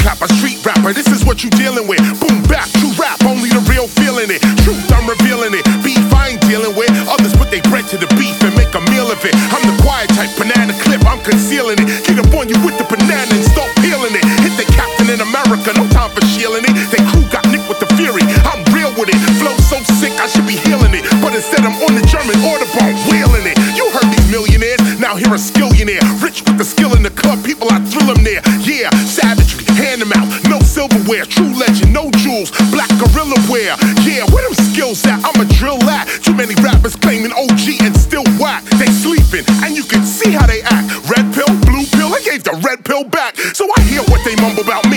trap, a street rapper, this is what you dealing with. Boom, bap, true rap, only the real feeling it. Truth, I'm revealing it. Beef, I ain't dealing with. Others put their bread to the beef and make a meal of it. I'm the quiet type, banana clip, I'm concealing it. Get up on you with the banana and start peeling it. Hit the Captain in America, no time for shielding it. They crew got Nick with the fury, I'm real with it. Flow so sick, I should be healing it. But instead I'm on the German Autobahn, wheeling it. You heard these millionaires, now hear a skillionaire. Rich with the skill in the club, people I thrill them there. Yeah, savagery, hand them out, no silverware. True legend, no jewels, black gorilla wear. Yeah, where them skills at? I'm a drill at. Too many rappers claiming OG and still whack. They sleeping, and you can see how they act. Red pill, blue pill, I gave the red pill back. So I hear what they mumble about me.